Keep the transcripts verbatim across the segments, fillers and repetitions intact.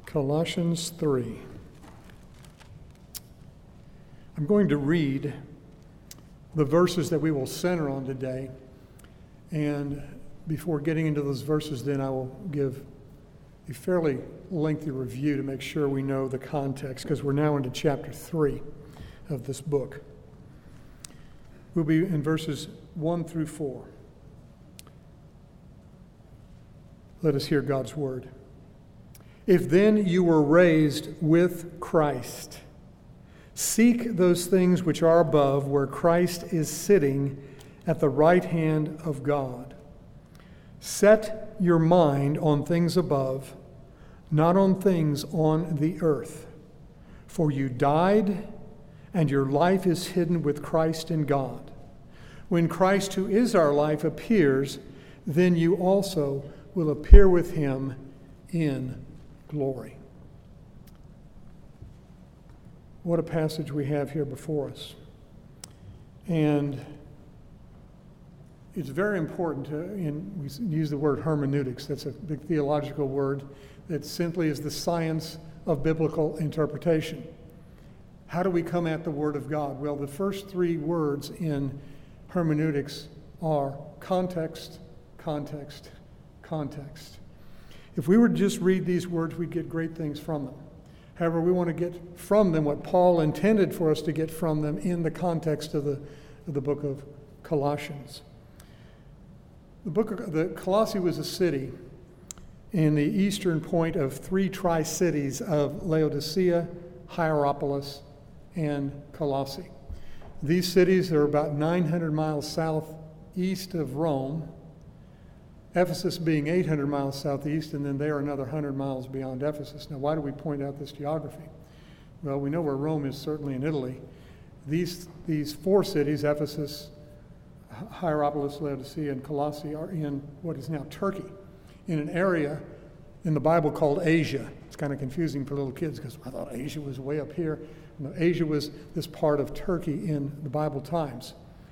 Colossians three. I'm going to read the verses that we will center on today, and before getting into those verses, then I will give a fairly lengthy review to make sure we know the context, because we're now into chapter three of this book. We'll be in verses one through four. Let us hear God's word. If then you were raised with Christ, seek those things which are above, where Christ is sitting at the right hand of God. Set your mind on things above, not on things on the earth. For you died, and your life is hidden with Christ in God. When Christ, who is our life, appears, then you also will appear with him in glory. What a passage we have here before us. And it's very important to, and we use the word hermeneutics, that's a big theological word that simply is the science of biblical interpretation. How do we come at the Word of God? Well, the first three words in hermeneutics are context, context, context. If we were to just read these words, we'd get great things from them. However, we want to get from them what Paul intended for us to get from them in the context of the, of the book of Colossians. The book of the Colossae was a city in the eastern point of three tri-cities of Laodicea, Hierapolis, and Colossae. These cities are about nine hundred miles southeast of Rome, Ephesus being eight hundred miles southeast, and then they are another one hundred miles beyond Ephesus. Now, why do we point out this geography? Well, we know where Rome is, certainly in Italy. These, these four cities, Ephesus, Hierapolis, Laodicea, and Colossae, are in what is now Turkey, in an area in the Bible called Asia. It's kind of confusing for little kids because I thought Asia was way up here. No, Asia was this part of Turkey in the Bible times.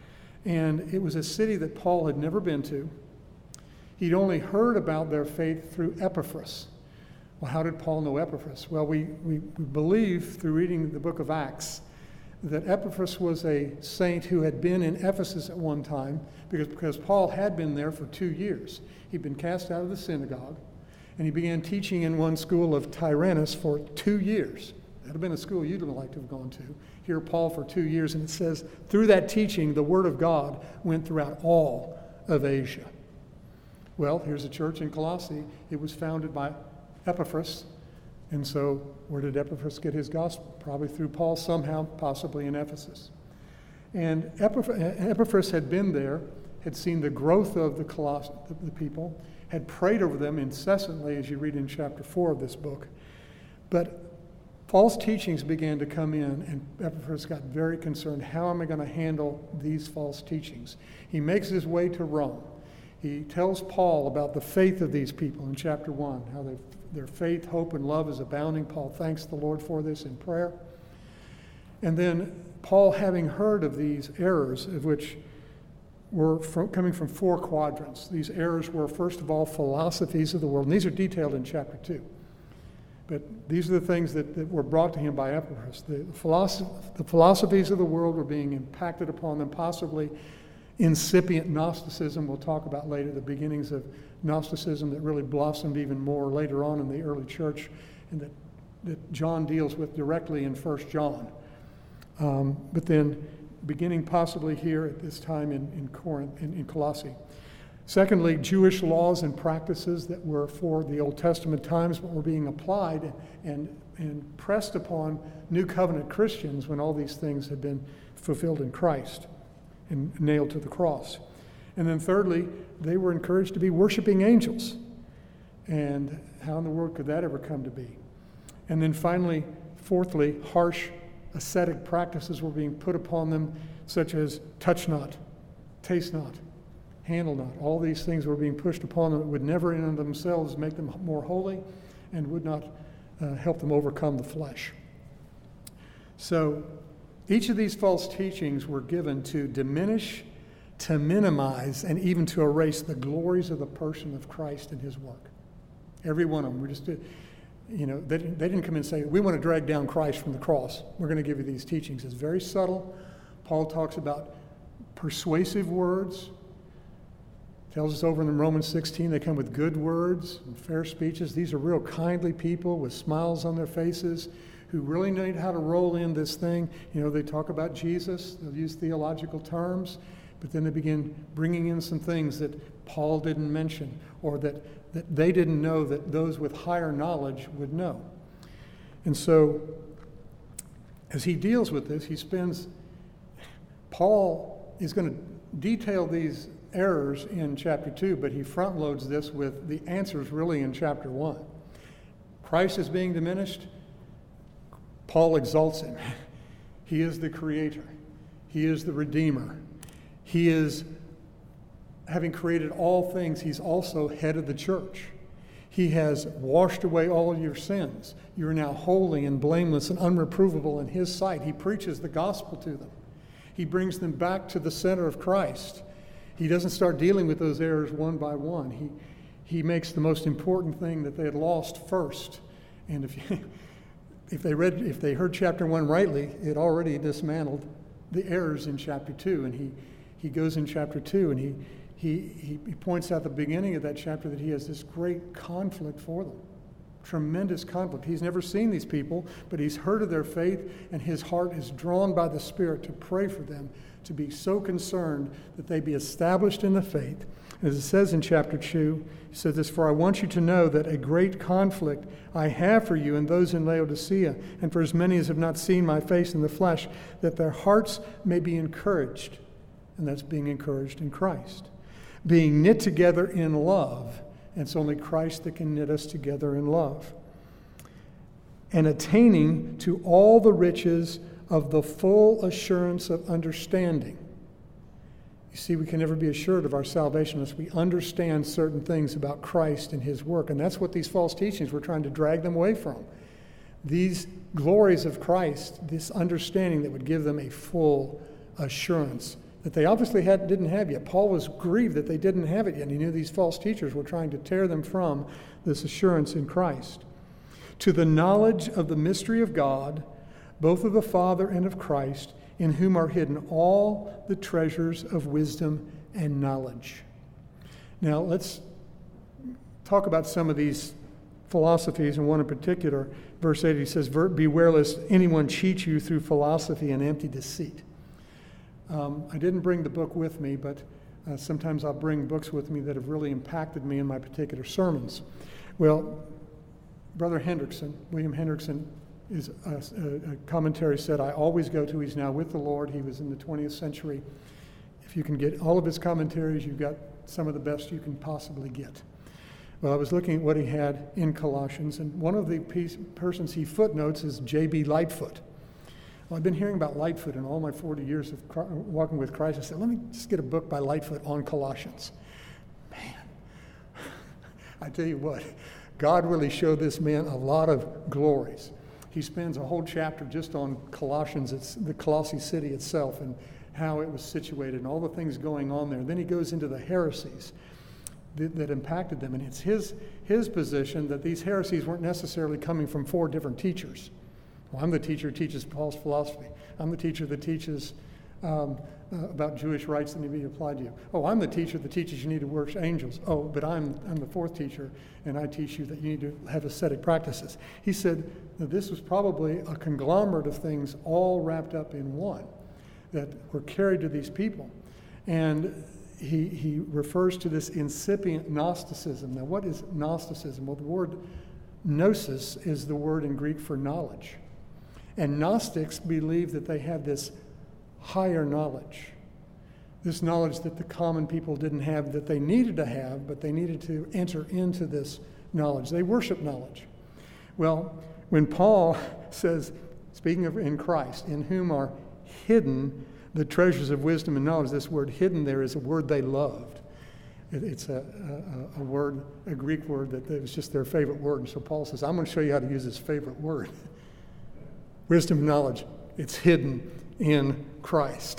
And it was a city that Paul had never been to. He'd only heard about their faith through Epaphras. Well, how did Paul know Epaphras? Well, we, we, we believe through reading the book of Acts that Epaphras was a saint who had been in Ephesus at one time because, because Paul had been there for two years. He'd been cast out of the synagogue, and he began teaching in one school of Tyrannus for two years. That would have been a school you'd have liked to have gone to. Here, Paul for two years, and it says, through that teaching, the word of God went throughout all of Asia. Well, here's a church in Colossae. It was founded by Epaphras. And so where did Epaphras get his gospel? Probably through Paul somehow, possibly in Ephesus. And Epaphras had been there, had seen the growth of the, Coloss- the people, had prayed over them incessantly, as you read in chapter four of this book. But false teachings began to come in, and Epaphras got very concerned. How am I going to handle these false teachings? He makes his way to Rome. He tells Paul about the faith of these people in chapter one, how they, their faith, hope, and love is abounding. Paul thanks the Lord for this in prayer. And then Paul, having heard of these errors, of which were from, coming from four quadrants. These errors were, first of all, philosophies of the world. And these are detailed in chapter two. But these are the things that, that were brought to him by Epaphras. The, the, philosoph- the philosophies of the world were being impacted upon them, possibly incipient Gnosticism, we'll talk about later, the beginnings of Gnosticism that really blossomed even more later on in the early church, and that, that John deals with directly in First John. Um, but then beginning possibly here at this time in, in Corinth, in, in Colossae. Secondly, Jewish laws and practices that were for the Old Testament times but were being applied and, and pressed upon New Covenant Christians when all these things had been fulfilled in Christ and nailed to the cross. And then thirdly, they were encouraged to be worshiping angels. And how in the world could that ever come to be? And then finally, fourthly, harsh ascetic practices were being put upon them, such as touch not, taste not, handle not. All these things were being pushed upon them that would never in and of themselves make them more holy and would not uh, help them overcome the flesh. So each of these false teachings were given to diminish, to minimize, and even to erase the glories of the person of Christ and his work. Every one of them. We're just, You know, they, they didn't come in and say, we want to drag down Christ from the cross. We're going to give you these teachings. It's very subtle. Paul talks about persuasive words. Tells us over in Romans sixteen, they come with good words and fair speeches. These are real kindly people with smiles on their faces who really know how to roll in this thing. You know, they talk about Jesus. They'll use theological terms, but then they begin bringing in some things that Paul didn't mention or that, that they didn't know that those with higher knowledge would know. And so, as he deals with this, he spends, Paul is going to detail these errors in chapter two, but he front loads this with the answers really in chapter one. Christ is being diminished. Paul exalts him. He is the creator. He is the redeemer. He is, having created all things, he's also head of the church. He has washed away all of your sins. You are now holy and blameless and unreprovable in his sight. He preaches the gospel to them. He brings them back to the center of Christ. He doesn't start dealing with those errors one by one. He, he makes the most important thing that they had lost first. And if you, if they read, if they heard chapter one rightly, it already dismantled the errors in chapter two. And he, he goes in chapter two and he, he, he points out at the beginning of that chapter that he has this great conflict for them. Tremendous conflict. He's never seen these people, but he's heard of their faith, and his heart is drawn by the Spirit to pray for them, to be so concerned that they be established in the faith. As it says in chapter two, he says this, "For I want you to know that a great conflict I have for you and those in Laodicea, and for as many as have not seen my face in the flesh, that their hearts may be encouraged." And that's being encouraged in Christ. Being knit together in love. And it's only Christ that can knit us together in love. And attaining to all the riches of the full assurance of understanding. You see, we can never be assured of our salvation unless we understand certain things about Christ and his work. And that's what these false teachings were trying to drag them away from. These glories of Christ, this understanding that would give them a full assurance that they obviously had, didn't have yet. Paul was grieved that they didn't have it yet. And he knew these false teachers were trying to tear them from this assurance in Christ. To the knowledge of the mystery of God, both of the Father and of Christ, in whom are hidden all the treasures of wisdom and knowledge. Now, let's talk about some of these philosophies, and one in particular. Verse eight, he says, "Beware lest anyone cheat you through philosophy and empty deceit." Um, I didn't bring the book with me, but uh, sometimes I'll bring books with me that have really impacted me in my particular sermons. Well, Brother Hendrickson, William Hendrickson, is a, a, a commentary said, I always go to. He's now with the Lord. He was in the twentieth century. If you can get all of his commentaries, you've got some of the best you can possibly get. Well, I was looking at what he had in Colossians, and one of the piece, persons he footnotes is J B Lightfoot. Well, I've been hearing about Lightfoot in all my forty years of cr- walking with Christ. I said, let me just get a book by Lightfoot on Colossians. Man, I tell you what, God really showed this man a lot of glories. He spends a whole chapter just on Colossians, it's the Colossae city itself, and how it was situated and all the things going on there. And then he goes into the heresies that, that impacted them. And it's his, his position that these heresies weren't necessarily coming from four different teachers. Well, I'm the teacher who teaches Paul's philosophy. I'm the teacher that teaches um, uh, about Jewish rights that need to be applied to you. Oh, I'm the teacher that teaches you need to worship angels. Oh, but I'm I'm the fourth teacher, and I teach you that you need to have ascetic practices. He said that this was probably a conglomerate of things all wrapped up in one that were carried to these people. And he he refers to this incipient Gnosticism. Now, what is Gnosticism? Well, the word gnosis is the word in Greek for knowledge. And Gnostics believe that they had this higher knowledge, this knowledge that the common people didn't have, that they needed to have, but they needed to enter into this knowledge. They worship knowledge. Well, when Paul says, speaking of in Christ, in whom are hidden the treasures of wisdom and knowledge, this word hidden there is a word they loved. It, it's a, a, a word, a Greek word that it was just their favorite word. And so Paul says, I'm going to show you how to use his favorite word. Wisdom and knowledge, it's hidden in Christ.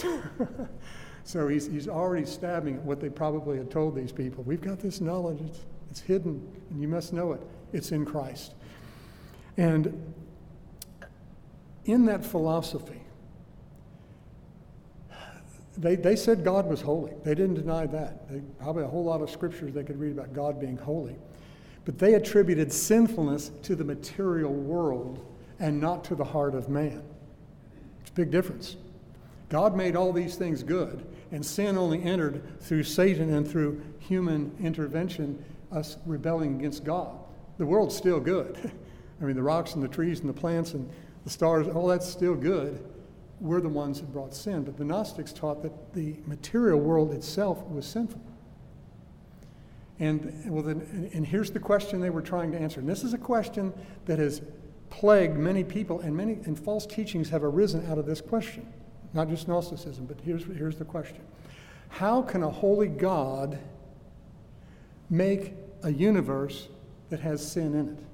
So he's he's already stabbing at what they probably had told these people. We've got this knowledge, it's, it's hidden, and you must know it. It's in Christ. And in that philosophy, they, they said God was holy. They didn't deny that. They, probably a whole lot of scriptures they could read about God being holy. But they attributed sinfulness to the material world and not to the heart of man. It's a big difference. God made all these things good, and sin only entered through Satan and through human intervention, us rebelling against God. The world's still good. I mean, the rocks and the trees and the plants and the stars, all that's still good. We're the ones that brought sin. But the Gnostics taught that the material world itself was sinful. And, well, then, and here's the question they were trying to answer. And this is a question that has plagued many people, and many and false teachings have arisen out of this question. Not just Gnosticism, but here's, here's the question. How can a holy God make a universe that has sin in it?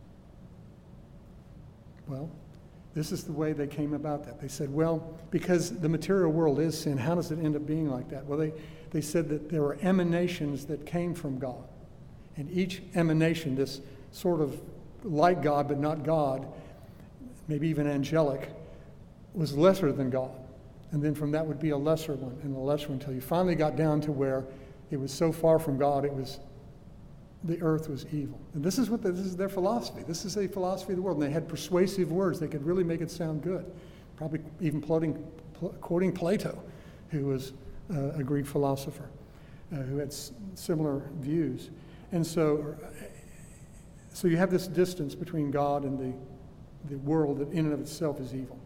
Well, this is the way they came about that. They said, well, because the material world is sin, how does it end up being like that? Well, they, they said that there were emanations that came from God. And each emanation, this sort of like God but not God, maybe even angelic, was lesser than God. And then from that would be a lesser one and a lesser one until you finally got down to where it was so far from God, it was the earth was evil. And this is what the, this is their philosophy. This is a philosophy of the world. And they had persuasive words. They could really make it sound good. Probably even quoting, quoting Plato, who was uh, a Greek philosopher, uh, who had s- similar views. And so, so you have this distance between God and the, the world that in and of itself is evil.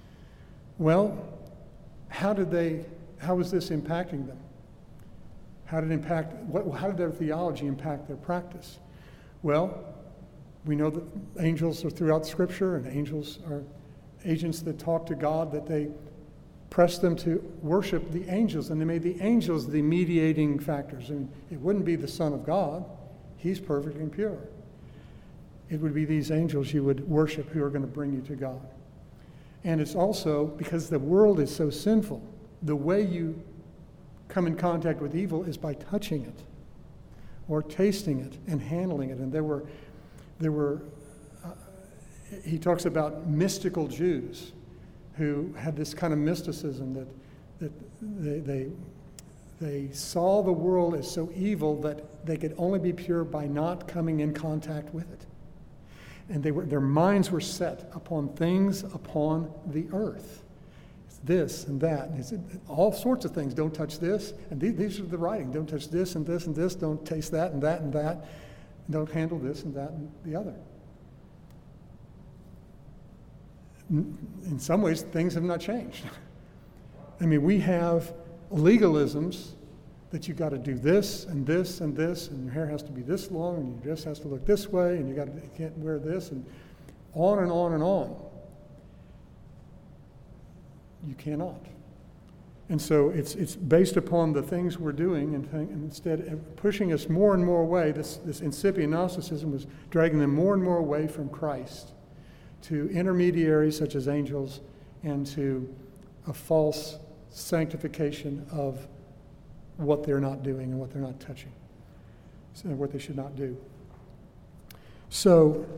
Well, how did they, how was this impacting them? How did it impact, what, how did their theology impact their practice? Well, we know that angels are throughout Scripture, and angels are agents that talk to God, that they press them to worship the angels, and they made the angels the mediating factors. And it wouldn't be the Son of God. He's perfect and pure. It would be these angels you would worship who are going to bring you to God. And it's also, because the world is so sinful, the way you come in contact with evil is by touching it or tasting it and handling it. And there were, there were uh, he talks about mystical Jews who had this kind of mysticism that, that they, they, they saw the world as so evil that they could only be pure by not coming in contact with it. And they were, their minds were set upon things upon the earth. It's this and that. And it's all sorts of things. Don't touch this. And these, these are the writing. Don't touch this and this and this. Don't taste that and that and that. And don't handle this and that and the other. In some ways, things have not changed. I mean, we have legalisms that you've got to do this and this and this, and your hair has to be this long, and your dress has to look this way, and you got to, you can't wear this, and on and on and on. You cannot. And so it's it's based upon the things we're doing, and, th- and instead of pushing us more and more away, this, this incipient Gnosticism was dragging them more and more away from Christ to intermediaries such as angels and to a false sanctification of what they're not doing and what they're not touching, so what they should not do. So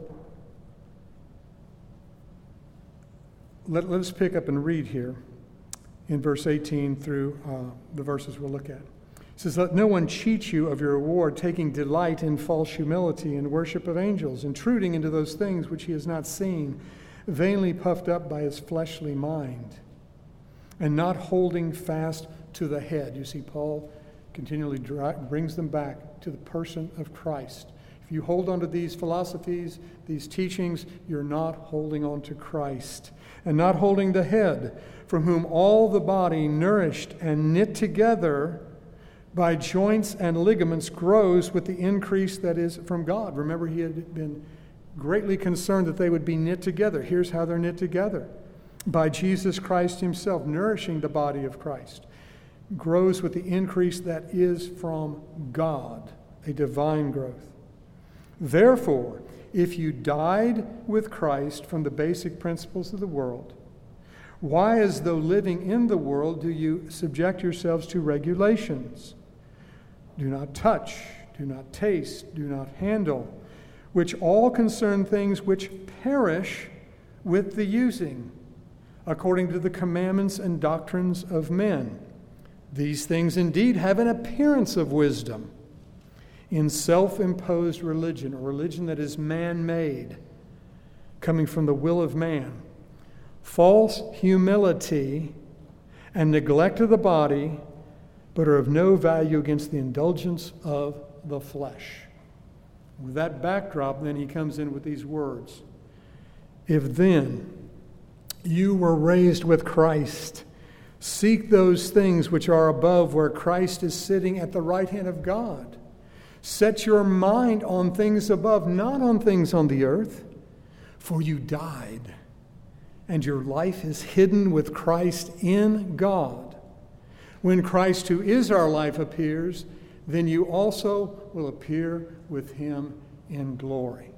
let, let us pick up and read here in verse eighteen through uh, the verses we'll look at. It says, "Let no one cheat you of your reward, taking delight in false humility and worship of angels, intruding into those things which he has not seen, vainly puffed up by his fleshly mind, and not holding fast to the head." You see, Paul continually dra- brings them back to the person of Christ. If you hold on to these philosophies, these teachings, you're not holding on to Christ. And not holding the head, from whom all the body, nourished and knit together by joints and ligaments, grows with the increase that is from God. Remember, he had been greatly concerned that they would be knit together. Here's how they're knit together. By Jesus Christ himself, nourishing the body of Christ, grows with the increase that is from God, a divine growth. Therefore, if you died with Christ from the basic principles of the world, why, as though living in the world, do you subject yourselves to regulations? Do not touch, do not taste, do not handle, which all concern things which perish with the using, according to the commandments and doctrines of men. These things indeed have an appearance of wisdom in self-imposed religion, or religion that is man-made, coming from the will of man. False humility and neglect of the body, but are of no value against the indulgence of the flesh. With that backdrop, then he comes in with these words. If then you were raised with Christ, seek those things which are above, where Christ is sitting at the right hand of God. Set your mind on things above, not on things on the earth. For you died, and your life is hidden with Christ in God. When Christ, who is our life, appears, then you also will appear with him in glory.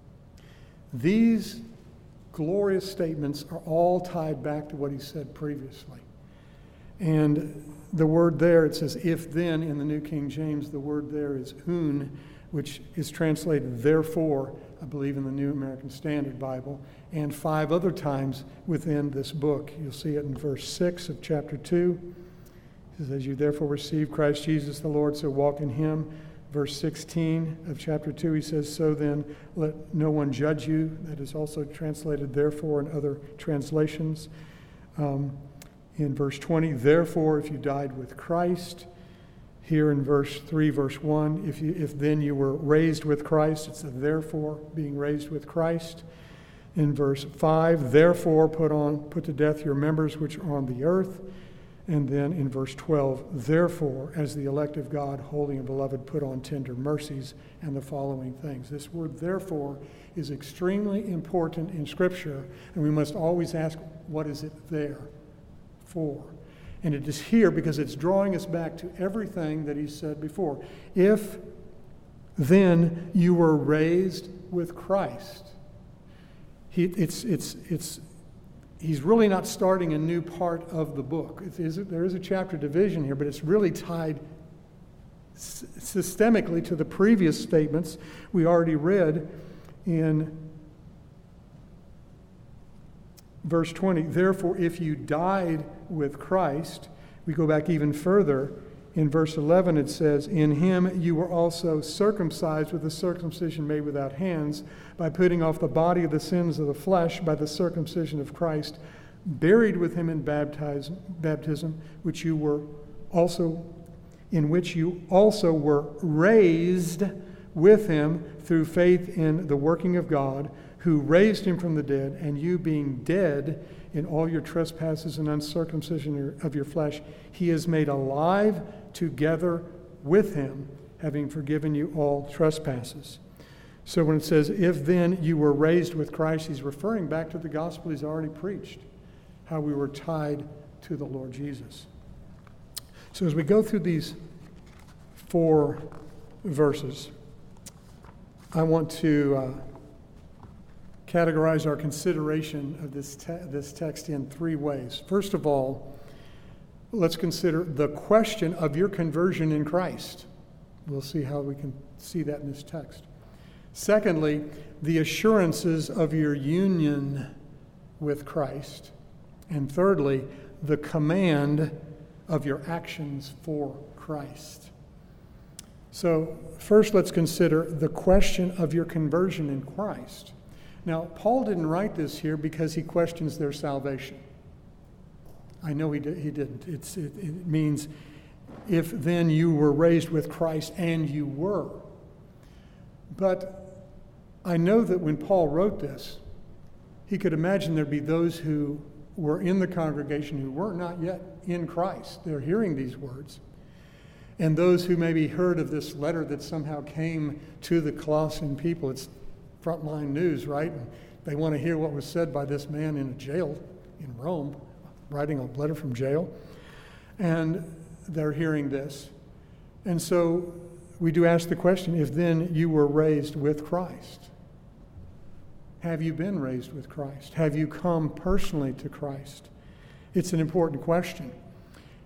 These glorious statements are all tied back to what he said previously. And the word there, it says, if then, in the New King James, the word there is un, which is translated therefore, I believe, in the New American Standard Bible, and five other times within this book. You'll see it in verse six of chapter two. It says, as you therefore receive Christ Jesus the Lord, so walk in him. Verse sixteen of chapter two, he says, so then let no one judge you. That is also translated therefore in other translations. Um, in verse twenty, therefore, if you died with Christ. Here in verse three, verse one, if you, if then you were raised with Christ, it's a therefore, being raised with Christ. In verse five, therefore put on, put to death your members which are on the earth. And then in verse twelve, therefore, as the elect of God, holy and beloved, put on tender mercies, and the following things. This word therefore is extremely important in Scripture, and we must always ask, what is it there for? And it is here because it's drawing us back to everything that he said before. If then you were raised with Christ. He, it's, it's, it's, he's really not starting a new part of the book. It is, there is a chapter division here, but it's really tied s- systemically to the previous statements we already read in verse twenty. Therefore, if you died with Christ, we go back even further. In verse eleven, it says, in him you were also circumcised with a circumcision made without hands, by putting off the body of the sins of the flesh by the circumcision of Christ, buried with him in baptism, baptism, which you were also, in which you also were raised with him through faith in the working of God, who raised him from the dead, and you being dead in all your trespasses and uncircumcision of your flesh, he is made alive together with him, having forgiven you all trespasses. So when it says, if then you were raised with Christ, he's referring back to the gospel he's already preached, how we were tied to the Lord Jesus. So as we go through these four verses, I want to uh, categorize our consideration of this te- this text in three ways. First of all, let's consider the question of your conversion in Christ. We'll see how we can see that in this text. Secondly, the assurances of your union with Christ. And thirdly, the command of your actions for Christ. So first, let's consider the question of your conversion in Christ. Now, Paul didn't write this here because he questions their salvation. I know he, did, he didn't. It's, it, it means, if then you were raised with Christ, and you were. But I know that when Paul wrote this, he could imagine there'd be those who were in the congregation who were not yet in Christ. They're hearing these words. And those who maybe heard of this letter that somehow came to the Colossian people. It's frontline news, right? And they want to hear what was said by this man in a jail in Rome, writing a letter from jail. And they're hearing this. And so we do ask the question, if then you were raised with Christ, have you been raised with Christ? Have you come personally to Christ? It's an important question.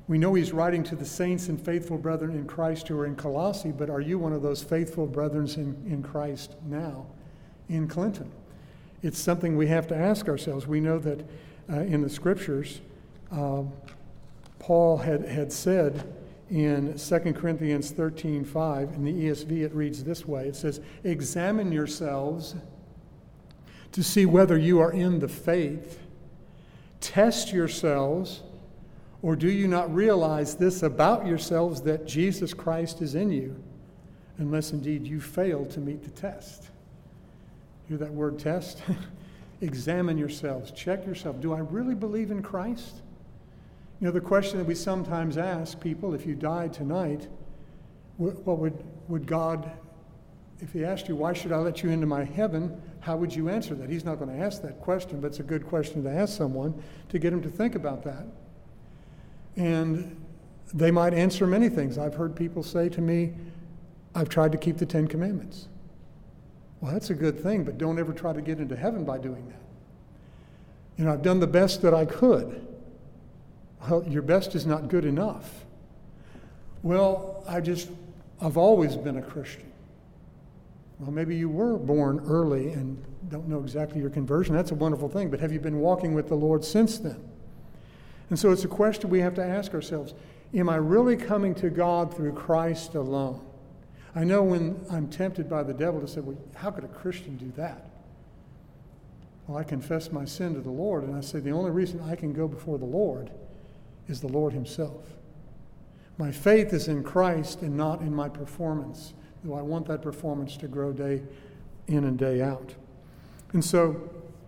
We know he's writing to the saints and faithful brethren in Christ who are in Colossae, but are you one of those faithful brethren in, in Christ now in Clinton? It's something we have to ask ourselves. We know that uh, in the scriptures, uh, Paul had, had said in Second Corinthians thirteen five, in the E S V it reads this way. It says, examine yourselves to see whether you are in the faith. Test yourselves, or do you not realize this about yourselves, that Jesus Christ is in you, unless indeed you fail to meet the test? Hear that word test? Examine yourselves. Check yourself. Do I really believe in Christ? You know, the question that we sometimes ask people, if you died tonight, what would, would God, if he asked you, why should I let you into my heaven, how would you answer that? He's not going to ask that question, but it's a good question to ask someone to get him to think about that. And they might answer many things. I've heard people say to me, I've tried to keep the Ten Commandments. Well, that's a good thing, but don't ever try to get into heaven by doing that. You know, I've done the best that I could. Well, your best is not good enough. Well, I just, I've always been a Christian. Well, maybe you were born early and don't know exactly your conversion. That's a wonderful thing, but have you been walking with the Lord since then? And so it's a question we have to ask ourselves. Am I really coming to God through Christ alone? I know when I'm tempted by the devil to say, well, how could a Christian do that? Well, I confess my sin to the Lord, and I say the only reason I can go before the Lord is the Lord himself. My faith is in Christ and not in my performance, though I want that performance to grow day in and day out. And so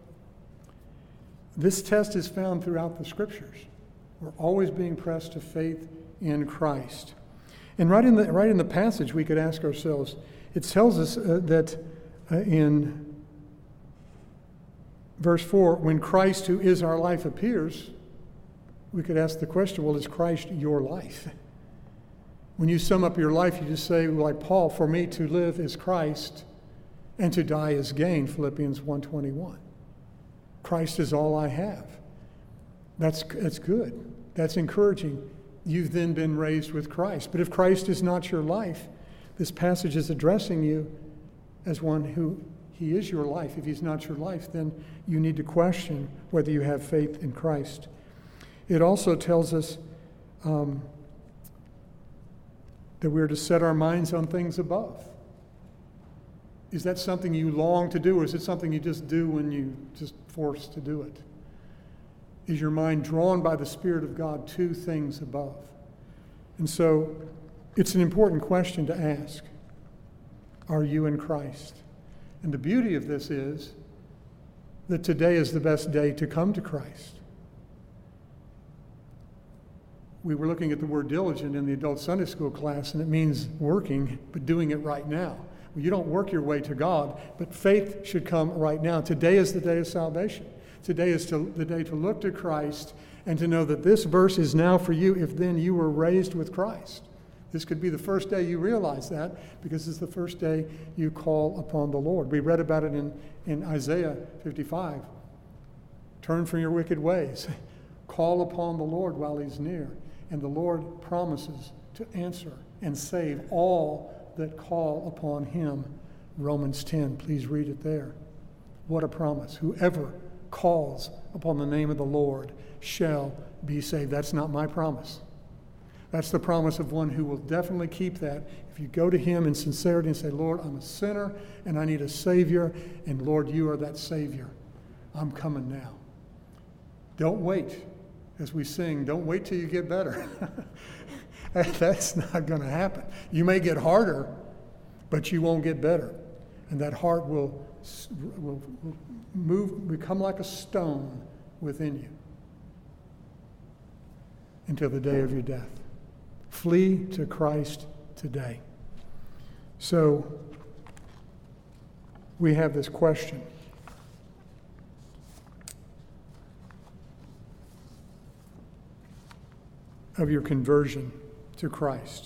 this test is found throughout the scriptures. We're always being pressed to faith in Christ. And right in the right in the passage, we could ask ourselves, it tells us uh, that uh, in verse four, when Christ, who is our life, appears, we could ask the question, well, is Christ your life? When you sum up your life, you just say, like Paul, for me to live is Christ, and to die is gain, Philippians one twenty-one. Christ is all I have. That's, that's good. That's encouraging. You've then been raised with Christ. But if Christ is not your life, this passage is addressing you as one who he is your life. If he's not your life, then you need to question whether you have faith in Christ. It also tells us um, that we're to set our minds on things above. Is that something you long to do, or is it something you just do when you just forced to do it? Is your mind drawn by the Spirit of God to things above? And so it's an important question to ask. Are you in Christ? And the beauty of this is that today is the best day to come to Christ. We were looking at the word diligent in the adult Sunday school class, and it means working, but doing it right now. Well, you don't work your way to God, but faith should come right now. Today is the day of salvation. Today is to, the day to look to Christ and to know that this verse is now for you if then you were raised with Christ. This could be the first day you realize that, because it's the first day you call upon the Lord. We read about it in, in Isaiah fifty-five. Turn from your wicked ways. Call upon the Lord while he's near. And the Lord promises to answer and save all that call upon him. Romans ten, please read it there. What a promise. Whoever calls upon the name of the Lord shall be saved. That's not my promise. That's the promise of one who will definitely keep that. If you go to him in sincerity and say, Lord, I'm a sinner and I need a Savior, and Lord, you are that Savior. I'm coming now. Don't wait. As we sing, don't wait till you get better. That's not going to happen. You may get harder, but you won't get better. And that heart will, will move, become like a stone within you until the day of your death. Flee to Christ today. So we have this question. Of your conversion to Christ.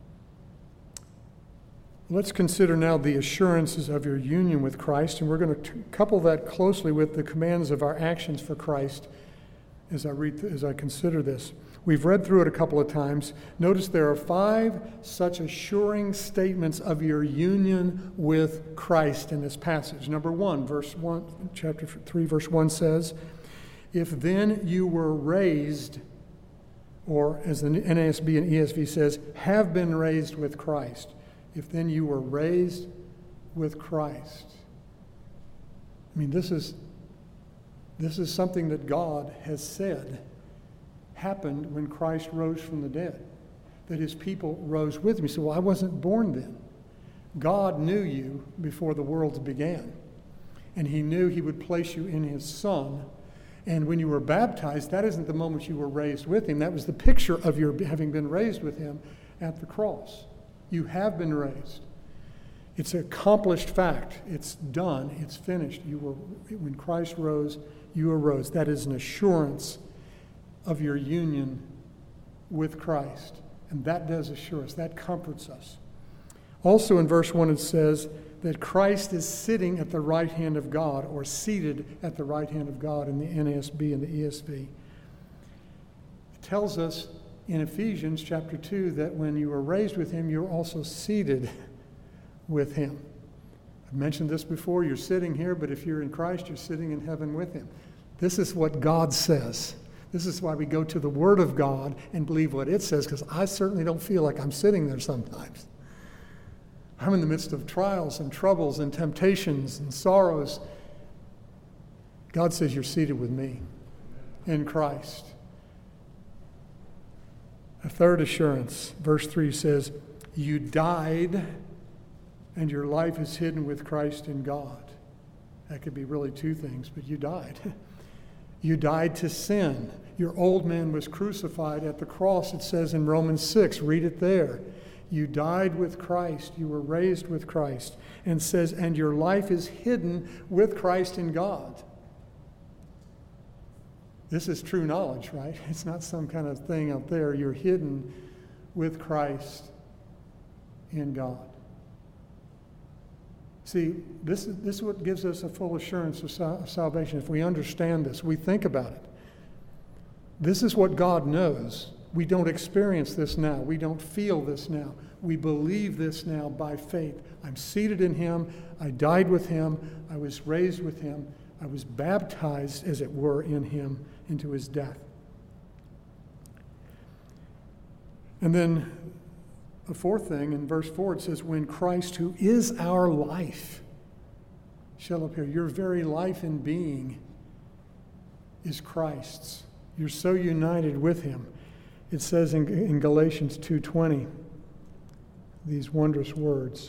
Let's consider now the assurances of your union with Christ, and we're going to couple that closely with the commands of our actions for Christ as I read, as I consider this. We've read through it a couple of times. Notice there are five such assuring statements of your union with Christ in this passage. Number one, verse one, chapter three, verse one says, "If then you were raised," or as the N A S B and E S V says, "have been raised with Christ." If then you were raised with Christ. I mean, this is this is something that God has said happened when Christ rose from the dead, that his people rose with me. So well, I wasn't born then. God knew you before the world began, and he knew he would place you in his Son. And when you were baptized, that isn't the moment you were raised with him. That was the picture of your having been raised with him at the cross. You have been raised. It's an accomplished fact. It's done. It's finished. You were, when Christ rose, you arose. That is an assurance of your union with Christ. And that does assure us. That comforts us. Also in verse one it says that Christ is sitting at the right hand of God, or seated at the right hand of God in the N A S B and the E S V. It tells us in Ephesians chapter two that when you were raised with him, you're also seated with him. I've mentioned this before. You're sitting here, but if you're in Christ, you're sitting in heaven with him. This is what God says. This is why we go to the Word of God and believe what it says, because I certainly don't feel like I'm sitting there sometimes. I'm in the midst of trials and troubles and temptations and sorrows. God says you're seated with me in Christ. A third assurance, verse three says, you died and your life is hidden with Christ in God. That could be really two things, but you died. You died to sin. Your old man was crucified at the cross, it says in Romans six. Read it there. You died with Christ. You were raised with Christ. And says, and your life is hidden with Christ in God. This is true knowledge, right? It's not some kind of thing out there. You're hidden with Christ in God. See, this is, this is what gives us a full assurance of sal- salvation. If we understand this, we think about it. This is what God knows. We don't experience this now. We don't feel this now. We believe this now by faith. I'm seated in him. I died with him. I was raised with him. I was baptized, as it were, in him into his death. And then the fourth thing, in verse four, it says, when Christ, who is our life, shall appear. Your very life and being is Christ's. You're so united with him. It says in, in Galatians two twenty, these wondrous words.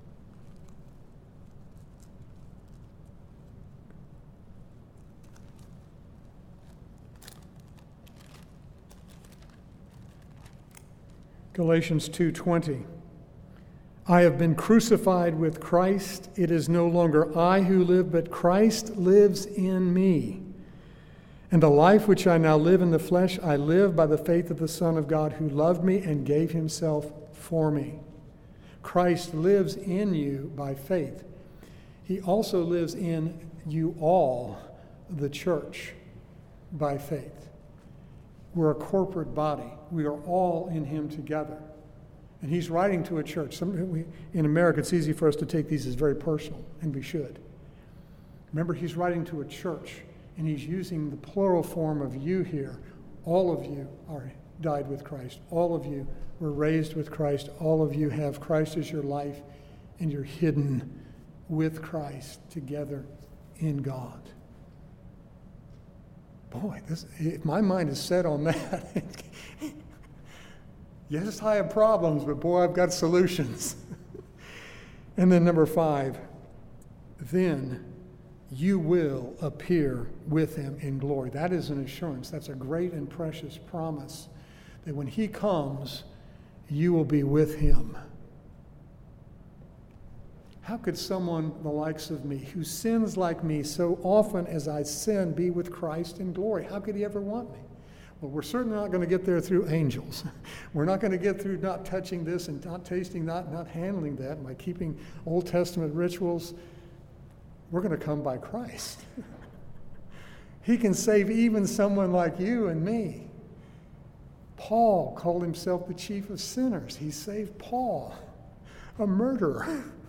Galatians two twenty. I have been crucified with Christ. It is no longer I who live, but Christ lives in me. And the life which I now live in the flesh, I live by the faith of the Son of God who loved me and gave himself for me. Christ lives in you by faith. He also lives in you all, the church, by faith. We're a corporate body. We are all in him together. And he's writing to a church. Some, we, in America, it's easy for us to take these as very personal, and we should. Remember, he's writing to a church, and he's using the plural form of you here. All of you are died with Christ. All of you were raised with Christ. All of you have Christ as your life, and you're hidden with Christ together in God. Boy, this, it, my mind is set on that. Yes, I have problems, but boy, I've got solutions. And then number five, then you will appear with him in glory. That is an assurance. That's a great and precious promise that when he comes, you will be with him. How could someone the likes of me, who sins like me so often as I sin, be with Christ in glory? How could he ever want me? Well, we're certainly not going to get there through angels. We're not going to get through not touching this and not tasting that, not handling that, by keeping Old Testament rituals. We're going to come by Christ. He can save even someone like you and me. Paul called himself the chief of sinners. He saved Paul, a murderer.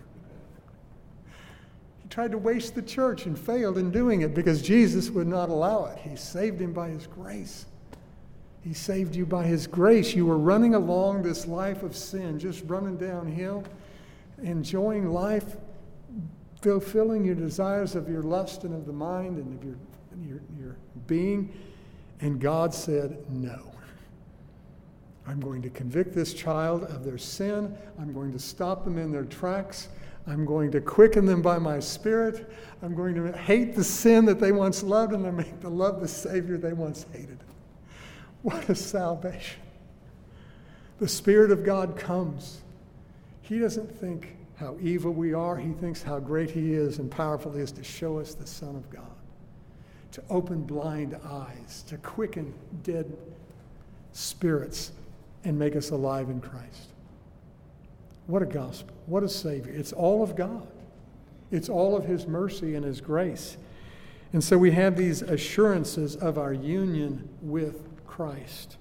He tried to waste the church and failed in doing it because Jesus would not allow it. He saved him by his grace. He saved you by his grace. You were running along this life of sin, just running downhill, enjoying life, fulfilling your desires of your lust and of the mind and of your, your, your being. And God said, no. I'm going to convict this child of their sin. I'm going to stop them in their tracks. I'm going to quicken them by my Spirit. I'm going to hate the sin that they once loved and then make them love the Savior they once hated. What a salvation. The Spirit of God comes. He doesn't think how evil we are. He thinks how great he is and powerful he is to show us the Son of God, to open blind eyes, to quicken dead spirits and make us alive in Christ. What a gospel. What a Savior. It's all of God. It's all of his mercy and his grace. And so we have these assurances of our union with Christ.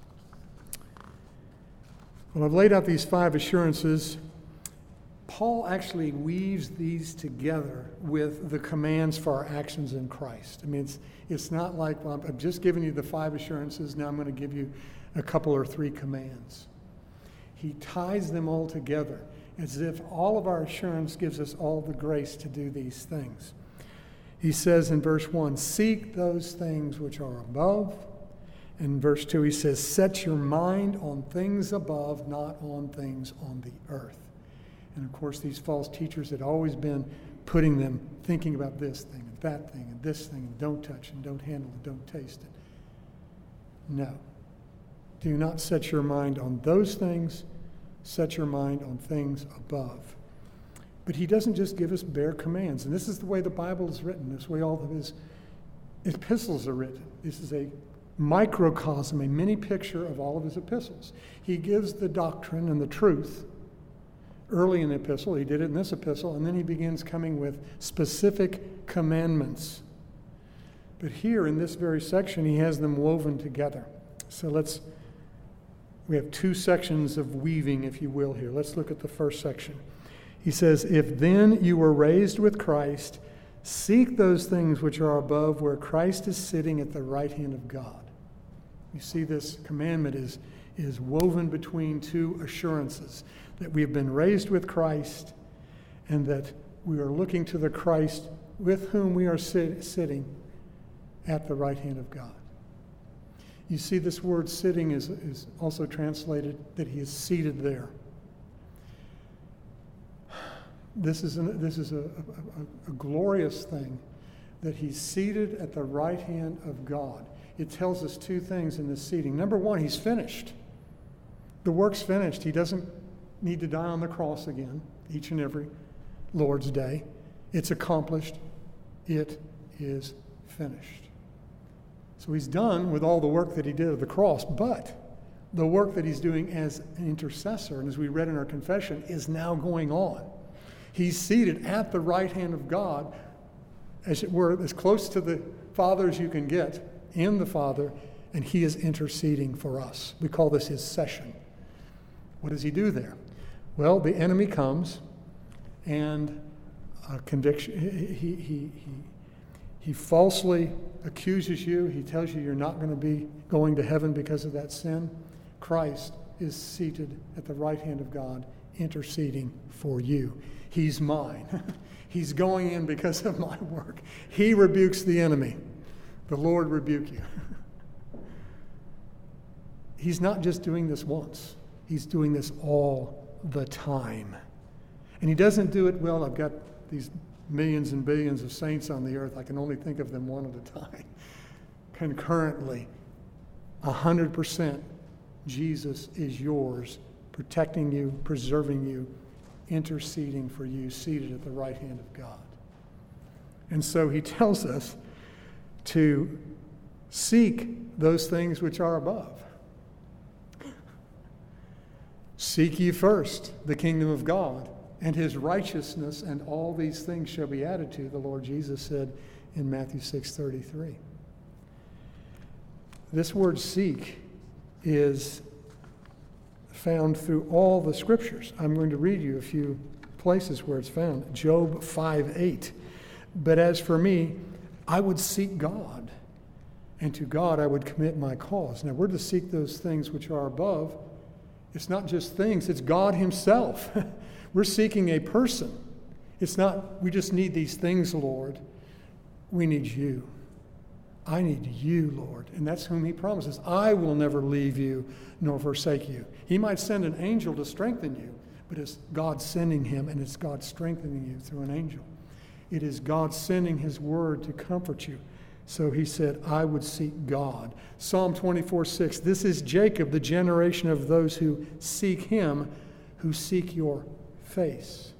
Well, I've laid out these five assurances. Paul actually weaves these together with the commands for our actions in Christ. I mean, it's, it's not like, well, I've just given you the five assurances, now I'm going to give you a couple or three commands. He ties them all together as if all of our assurance gives us all the grace to do these things. He says in verse one, seek those things which are above. In verse two, he says, set your mind on things above, not on things on the earth. And of course, these false teachers had always been putting them thinking about this thing and that thing and this thing, and don't touch and don't handle and don't taste it. No. Do not set your mind on those things. Set your mind on things above. But he doesn't just give us bare commands. And this is the way the Bible is written. This way all of his epistles are written. This is a microcosm, a mini picture of all of his epistles. He gives the doctrine and the truth early in the epistle. He did it in this epistle. And then he begins coming with specific commandments. But here in this very section, he has them woven together. So let's We have two sections of weaving, if you will, here. Let's look at the first section. He says, if then you were raised with Christ, seek those things which are above, where Christ is sitting at the right hand of God. You see, this commandment is, is woven between two assurances, that we have been raised with Christ and that we are looking to the Christ with whom we are sit, sitting at the right hand of God. You see, this word sitting is, is also translated that he is seated there. This is, an, this is a, a, a glorious thing, that he's seated at the right hand of God. It tells us two things in this seating. Number one, he's finished. The work's finished. He doesn't need to die on the cross again each and every Lord's Day. It's accomplished. It is finished. So he's done with all the work that he did at the cross, but the work that he's doing as an intercessor, and as we read in our confession, is now going on. He's seated at the right hand of God, as it were, as close to the Father as you can get, in the Father, and he is interceding for us. We call this his session. What does he do there? Well, the enemy comes, and a conviction, he, he, he, he falsely accuses you. He tells you you're not going to be going to heaven because of that sin. Christ is seated at the right hand of God, interceding for you. He's mine. He's going in because of my work. He rebukes the enemy. The Lord rebuke you. He's not just doing this once. He's doing this all the time. And he doesn't do it, well, I've got these millions and billions of saints on the earth. I can only think of them one at a time. Concurrently, one hundred percent, Jesus is yours, protecting you, preserving you, interceding for you, seated at the right hand of God. And so he tells us to seek those things which are above. Seek ye first the kingdom of God and his righteousness, and all these things shall be added to you, the Lord Jesus said in Matthew six thirty-three. This word seek is found through all the scriptures. I'm going to read you a few places where it's found. Job five eight. But as for me, I would seek God, and to God I would commit my cause. Now we're to seek those things which are above. It's not just things, it's God himself. We're seeking a person. It's not, we just need these things, Lord. We need you. I need you, Lord. And that's whom he promises. I will never leave you nor forsake you. He might send an angel to strengthen you, but it's God sending him, and it's God strengthening you through an angel. It is God sending his word to comfort you. So he said, I would seek God. Psalm twenty-four six, this is Jacob, the generation of those who seek him, who seek your face.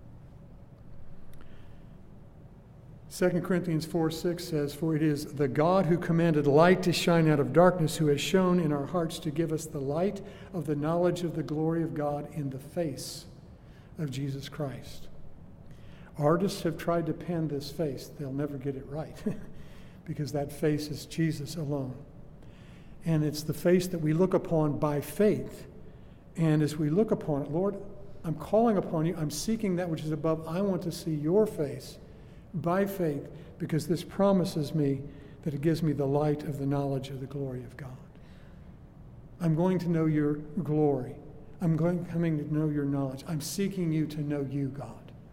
Second Corinthians four six says, for it is the God who commanded light to shine out of darkness, who has shone in our hearts to give us the light of the knowledge of the glory of God in the face of Jesus Christ. Artists have tried to pen this face. They'll never get it right because that face is Jesus alone. And it's the face that we look upon by faith. And as we look upon it, Lord, I'm calling upon you. I'm seeking that which is above. I want to see your face by faith, because this promises me that it gives me the light of the knowledge of the glory of God. I'm going to know your glory. I'm going, coming to know your knowledge. I'm seeking you to know you, God.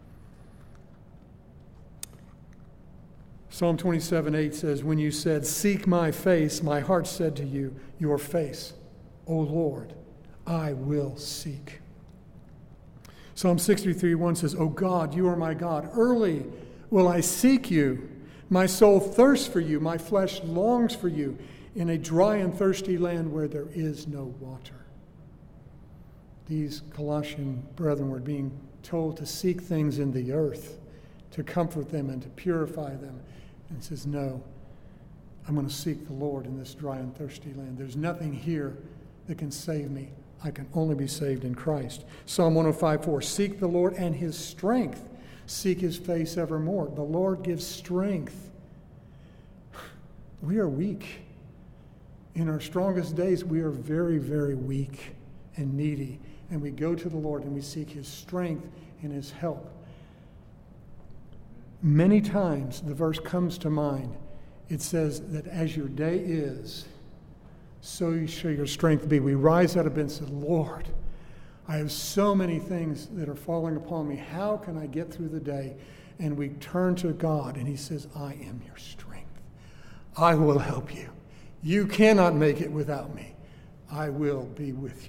Psalm twenty-seven eight says, when you said, seek my face, my heart said to you, your face, O Lord, I will seek. Psalm sixty-three one says, O God, you are my God. Early will I seek you. My soul thirsts for you. My flesh longs for you in a dry and thirsty land where there is no water. These Colossian brethren were being told to seek things in the earth, to comfort them and to purify them. And says, no, I'm going to seek the Lord in this dry and thirsty land. There's nothing here that can save me. I can only be saved in Christ. Psalm one oh five four, seek the Lord and his strength. Seek his face evermore. The Lord gives strength. We are weak. In our strongest days, we are very, very weak and needy. And we go to the Lord and we seek his strength and his help. Many times the verse comes to mind. It says that as your day is, so shall your strength be. We rise out of bed and say, Lord, I have so many things that are falling upon me. How can I get through the day? And we turn to God, and he says, I am your strength. I will help you. You cannot make it without me. I will be with you.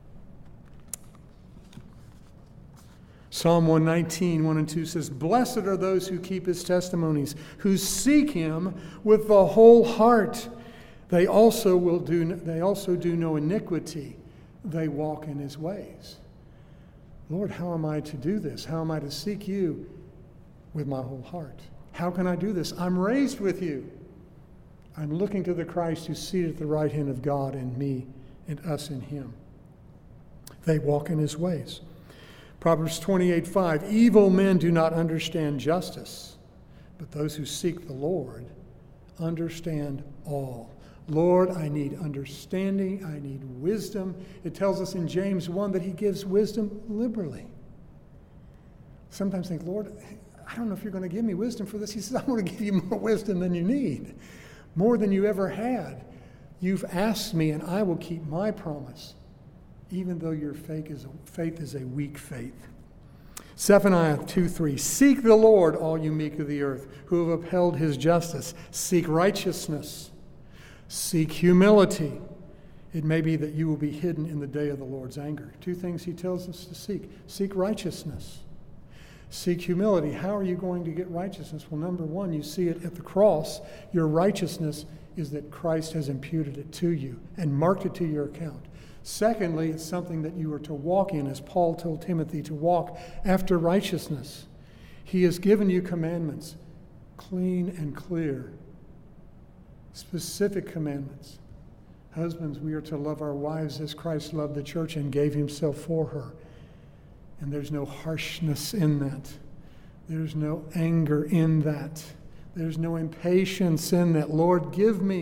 Psalm one nineteen, one and two says, blessed are those who keep his testimonies, who seek him with the whole heart. They also will do, they also do no iniquity. They walk in his ways. Lord, how am I to do this? How am I to seek you with my whole heart? How can I do this? I'm raised with you. I'm looking to the Christ who's seated at the right hand of God, and me and us in him. They walk in his ways. Proverbs twenty-eight five, evil men do not understand justice, but those who seek the Lord understand all. Lord, I need understanding. I need wisdom. It tells us in James one that he gives wisdom liberally. Sometimes I think, Lord, I don't know if you're going to give me wisdom for this. He says, I'm going to give you more wisdom than you need, more than you ever had. You've asked me, and I will keep my promise, even though your faith is a, faith is a weak faith. Zephaniah two three, seek the Lord, all you meek of the earth, who have upheld his justice. Seek righteousness. Seek humility. It may be that you will be hidden in the day of the Lord's anger. Two things he tells us to seek. Seek righteousness. Seek humility. How are you going to get righteousness? Well, number one, you see it at the cross. Your righteousness is that Christ has imputed it to you and marked it to your account. Secondly, it's something that you are to walk in, as Paul told Timothy, to walk after righteousness. He has given you commandments, clean and clear, specific commandments. Husbands, we are to love our wives as Christ loved the church and gave himself for her. And there's no harshness in that. There's no anger in that. There's no impatience in that. Lord, give me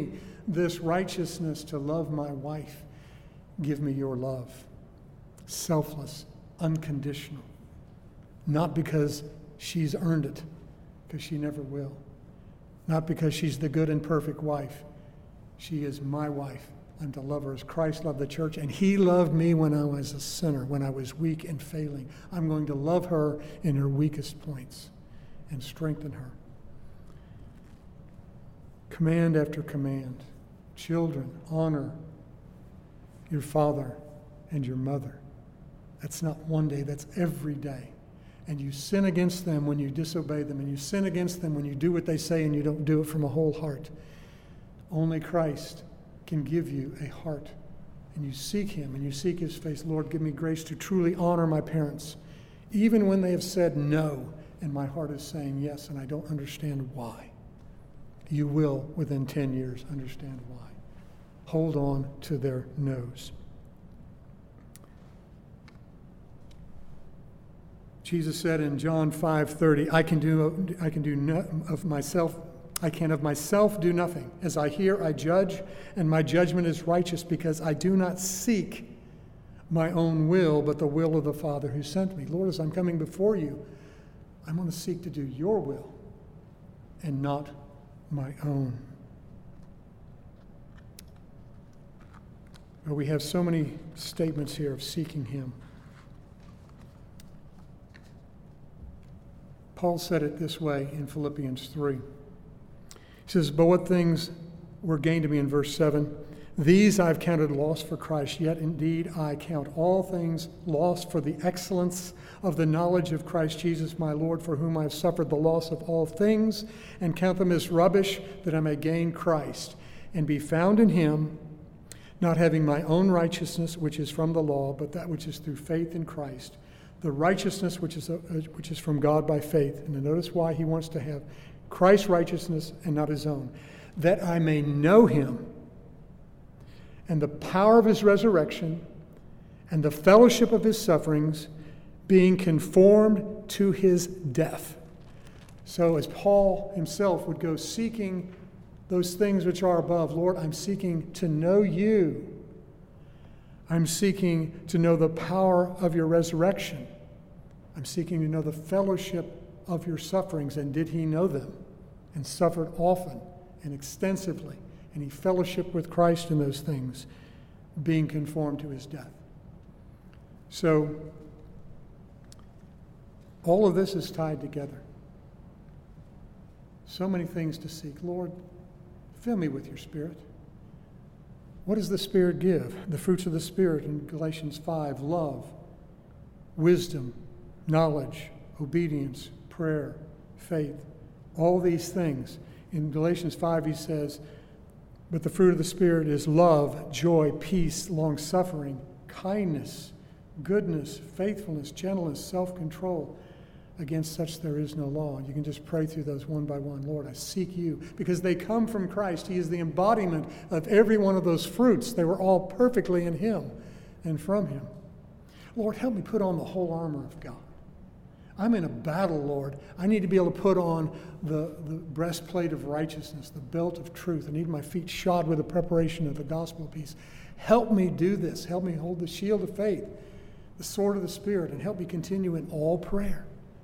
this righteousness to love my wife. Give me your love. Selfless, unconditional. Not because she's earned it, because she never will. Not because she's the good and perfect wife. She is my wife. I'm to love her as Christ loved the church, and he loved me when I was a sinner, when I was weak and failing. I'm going to love her in her weakest points and strengthen her. Command after command. Children, honor your father and your mother. That's not one day, that's every day. And you sin against them when you disobey them, and you sin against them when you do what they say and you don't do it from a whole heart. Only Christ can give you a heart, and you seek him and you seek his face. Lord, give me grace to truly honor my parents, even when they have said no, and my heart is saying yes, and I don't understand why. You will, within ten years, understand why. Hold on to their no's. Jesus said in John five thirty, I can do I can do no, of myself I can of myself do nothing. As I hear, I judge, and my judgment is righteous, because I do not seek my own will, but the will of the Father who sent me. Lord, as I'm coming before you, I'm going to seek to do your will and not my own. But we have so many statements here of seeking him. Paul said it this way in Philippians three. He says, but what things were gained to me in verse seven? These I've counted loss for Christ, yet indeed I count all things lost for the excellence of the knowledge of Christ Jesus my Lord, for whom I have suffered the loss of all things, and count them as rubbish, that I may gain Christ, and be found in him, not having my own righteousness, which is from the law, but that which is through faith in Christ, the righteousness which is, uh, which is from God by faith. And notice why he wants to have Christ's righteousness and not his own. That I may know him and the power of his resurrection and the fellowship of his sufferings, being conformed to his death. So as Paul himself would go seeking those things which are above, Lord, I'm seeking to know you. I'm seeking to know the power of your resurrection. I'm seeking to know the fellowship of your sufferings. And did he know them? And suffered often and extensively. And he fellowshiped with Christ in those things, being conformed to his death. So, all of this is tied together. So many things to seek. Lord, fill me with your Spirit. What does the Spirit give? The fruits of the Spirit in Galatians five, love, wisdom, knowledge, obedience, prayer, faith, all these things. In Galatians five, he says, but the fruit of the Spirit is love, joy, peace, long-suffering, kindness, goodness, faithfulness, gentleness, self-control. Against such there is no law. You can just pray through those one by one. Lord, I seek you, because they come from Christ. He is the embodiment of every one of those fruits. They were all perfectly in him and from him. Lord, help me put on the whole armor of God. I'm in a battle, Lord. I need to be able to put on the, the breastplate of righteousness, the belt of truth. I need my feet shod with the preparation of the gospel peace. Help me do this. Help me hold the shield of faith, the sword of the Spirit, and help me continue in all prayer.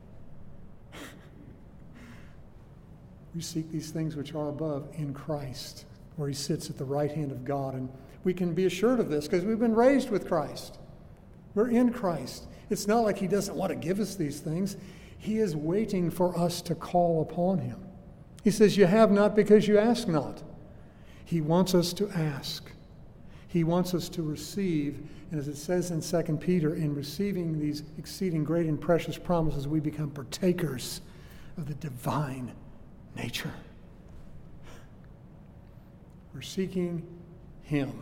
We seek these things which are above in Christ, where he sits at the right hand of God. And we can be assured of this because we've been raised with Christ. We're in Christ. It's not like he doesn't want to give us these things. He is waiting for us to call upon him. He says, you have not because you ask not. He wants us to ask. He wants us to receive. And as it says in Second Peter, in receiving these exceeding great and precious promises, we become partakers of the divine nature. We're seeking him.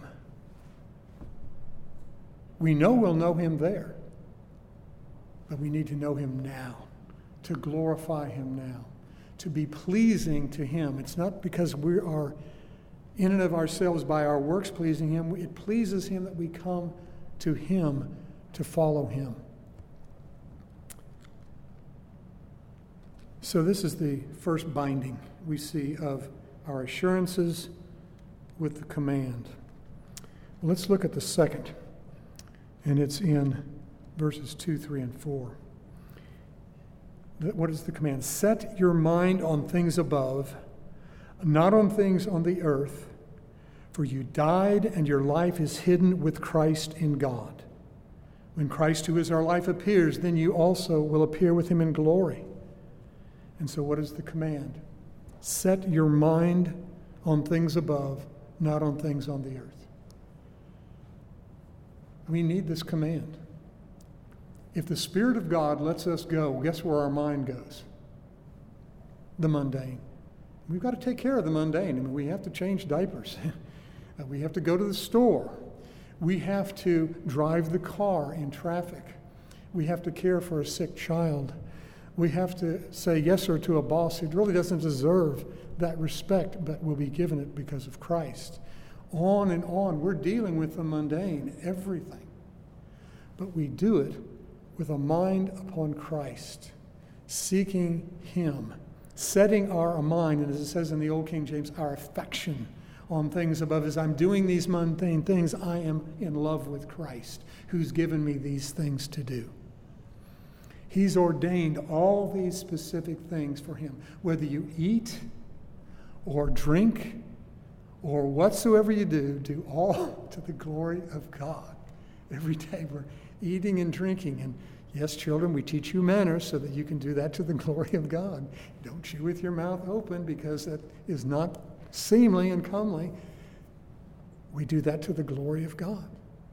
We know we'll know him there, but we need to know him now, to glorify him now, to be pleasing to him. It's not because we are in and of ourselves by our works pleasing him. It pleases him that we come to him to follow him. So this is the first binding we see of our assurances with the command. Let's look at the second, and it's in verses two, three, and four. What is the command? Set your mind on things above, not on things on the earth, for you died and your life is hidden with Christ in God. When Christ, who is our life, appears, then you also will appear with him in glory. And so what is the command? Set your mind on things above, not on things on the earth. We need this command. If the Spirit of God lets us go, guess where our mind goes? The mundane. We've got to take care of the mundane. I mean, we have to change diapers. We have to go to the store. We have to drive the car in traffic. We have to care for a sick child. We have to say yes sir to a boss who really doesn't deserve that respect, but will be given it because of Christ. On and on. We're dealing with the mundane, everything. But we do it with a mind upon Christ, seeking him, setting our mind, and as it says in the Old King James, our affection on things above. As I'm doing these mundane things, I am in love with Christ, who's given me these things to do. He's ordained all these specific things for him. Whether you eat or drink or whatsoever you do, do all to the glory of God. Every day we're eating and drinking. And yes, children, we teach you manners so that you can do that to the glory of God. Don't chew with your mouth open, because that is not seemly and comely. We do that to the glory of God.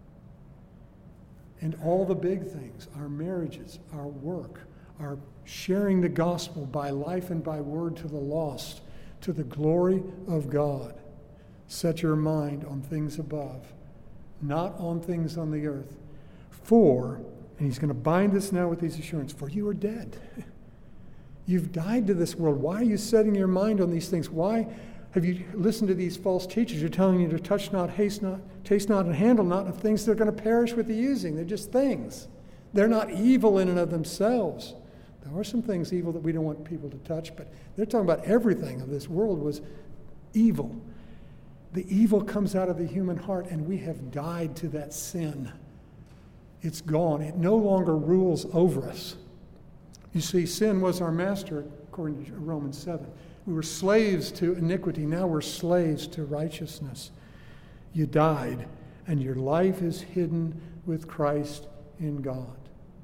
And all the big things, our marriages, our work, our sharing the gospel by life and by word to the lost, to the glory of God. Set your mind on things above, not on things on the earth. For, and he's going to bind this now with these assurances, for you are dead. You've died to this world. Why are you setting your mind on these things? Why have you listened to these false teachers? You're telling you to touch not, haste not, taste not, and handle not of things that are going to perish with the using. They're just things. They're not evil in and of themselves. There are some things evil that we don't want people to touch, but they're talking about everything of this world was evil. The evil comes out of the human heart, and we have died to that sin. It's gone. It no longer rules over us. You see, sin was our master, according to Romans seven. We were slaves to iniquity. Now we're slaves to righteousness. You died, and your life is hidden with Christ in God.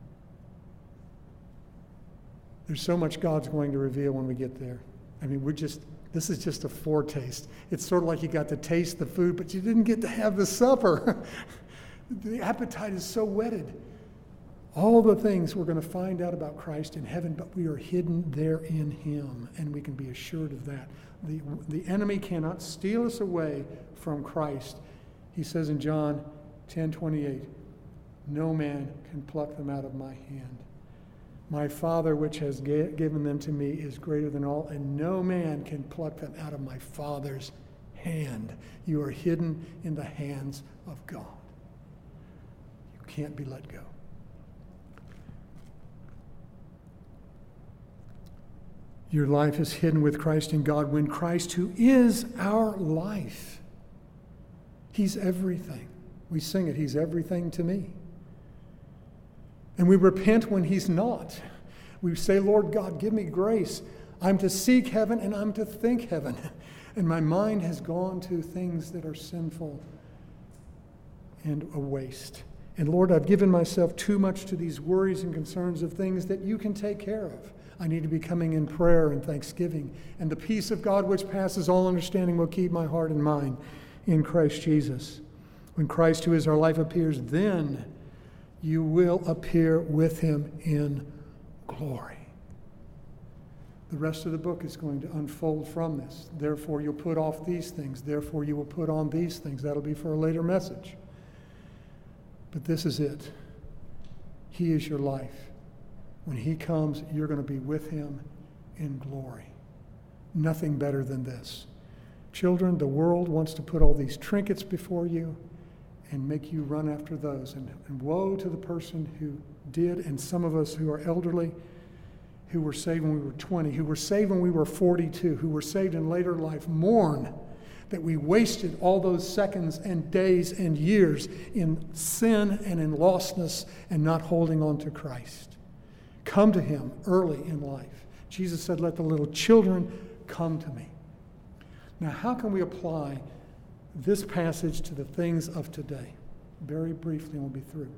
There's so much God's going to reveal when we get there. I mean, we're just, this is just a foretaste. It's sort of like you got to taste the food, but you didn't get to have the supper. The appetite is so whetted. All the things we're going to find out about Christ in heaven, but we are hidden there in him, and we can be assured of that. The, the enemy cannot steal us away from Christ. He says in John ten twenty-eight, no man can pluck them out of my hand. My Father, which has ga- given them to me, is greater than all, and no man can pluck them out of my Father's hand. You are hidden in the hands of God. You can't be let go. Your life is hidden with Christ in God, when Christ, who is our life, he's everything. We sing it, he's everything to me. And we repent when he's not. We say, Lord God, give me grace. I'm to seek heaven and I'm to think heaven. And my mind has gone to things that are sinful and a waste. And Lord, I've given myself too much to these worries and concerns of things that you can take care of. I need to be coming in prayer and thanksgiving. And the peace of God, which passes all understanding, will keep my heart and mind in Christ Jesus. When Christ, who is our life, appears, then you will appear with him in glory. The rest of the book is going to unfold from this. Therefore, you'll put off these things. Therefore, you will put on these things. That'll be for a later message. But this is it. He is your life. When he comes, you're going to be with him in glory. Nothing better than this. Children, the world wants to put all these trinkets before you and make you run after those. And, and woe to the person who did, and some of us who are elderly, who were saved when we were twenty, who were saved when we were forty-two, who were saved in later life, mourn that we wasted all those seconds and days and years in sin and in lostness and not holding on to Christ. Come to him early in life. Jesus said, let the little children come to me. Now, how can we apply this passage to the things of today? Very briefly, and we'll be through.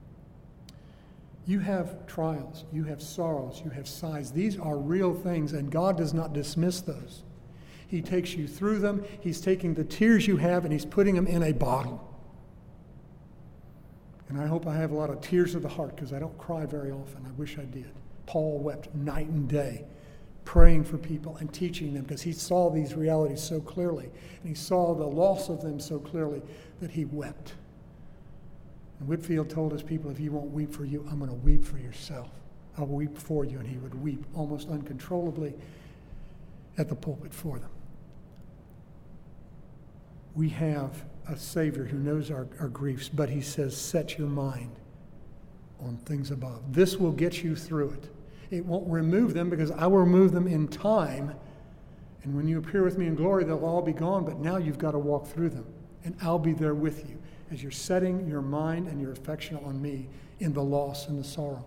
You have trials, you have sorrows, you have sighs. These are real things, and God does not dismiss those. He takes you through them. He's taking the tears you have and he's putting them in a bottle. And I hope I have a lot of tears of the heart because I don't cry very often. I wish I did. Paul wept night and day, praying for people and teaching them because he saw these realities so clearly. And he saw the loss of them so clearly that he wept. And Whitefield told his people, if you won't weep for you, I'm going to weep for yourself. I'll weep for you. And he would weep almost uncontrollably at the pulpit for them. We have a Savior who knows our, our griefs, but he says, set your mind on things above. This will get you through it. It won't remove them because I will remove them in time. And when you appear with me in glory, they'll all be gone, but now you've got to walk through them. And I'll be there with you as you're setting your mind and your affection on me in the loss and the sorrow.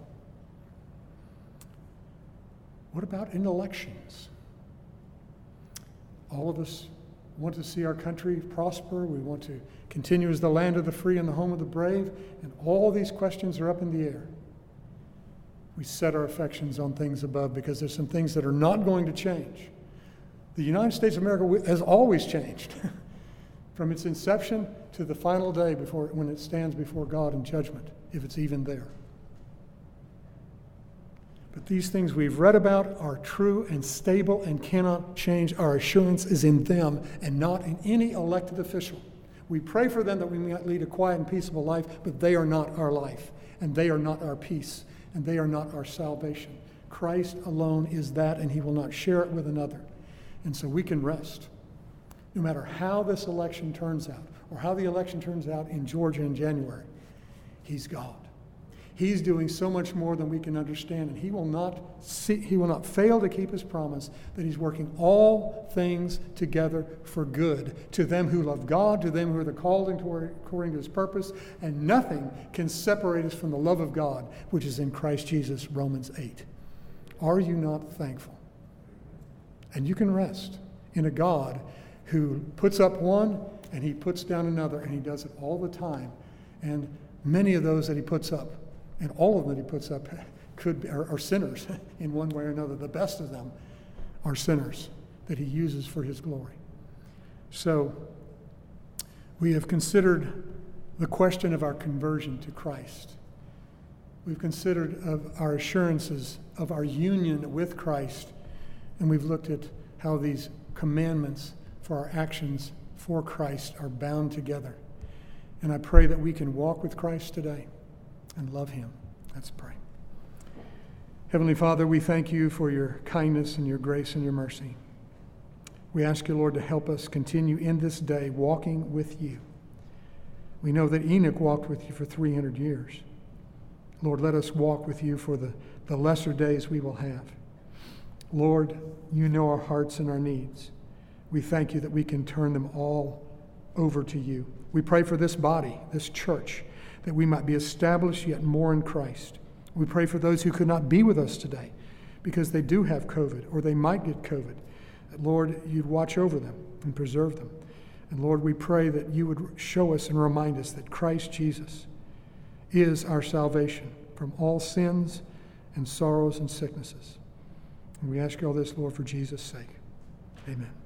What about in elections? All of us want to see our country prosper. We want to continue as the land of the free and the home of the brave. And all these questions are up in the air. We set our affections on things above because there's some things that are not going to change. The United States of America has always changed from its inception to the final day before when it stands before God in judgment, if it's even there. But these things we've read about are true and stable and cannot change. Our assurance is in them and not in any elected official. We pray for them that we might lead a quiet and peaceable life, but they are not our life, and they are not our peace, and they are not our salvation. Christ alone is that, and he will not share it with another. And so we can rest. No matter how this election turns out, or how the election turns out in Georgia in January, he's God. He's doing so much more than we can understand, and he will not see, he will not fail to keep his promise that he's working all things together for good to them who love God, to them who are the called according to his purpose, and nothing can separate us from the love of God, which is in Christ Jesus, Romans eight. Are you not thankful? And you can rest in a God who puts up one and he puts down another, and he does it all the time. And many of those that he puts up, and all of them that he puts up, could be, are, are sinners in one way or another. The best of them are sinners that he uses for his glory. So we have considered the question of our conversion to Christ. We've considered of our assurances of our union with Christ, and we've looked at how these commandments for our actions for Christ are bound together. And I pray that we can walk with Christ today and love him. Let's pray. Heavenly Father, we thank you for your kindness and your grace and your mercy. We ask you, Lord, to help us continue in this day walking with you. We know that Enoch walked with you for three hundred years. Lord, let us walk with you for the, the lesser days we will have. Lord, you know our hearts and our needs. We thank you that we can turn them all over to you. We pray for this body, this church, that we might be established yet more in Christ. We pray for those who could not be with us today because they do have COVID or they might get COVID. Lord, you'd watch over them and preserve them. And Lord, we pray that you would show us and remind us that Christ Jesus is our salvation from all sins and sorrows and sicknesses. And we ask all this, Lord, for Jesus' sake. Amen.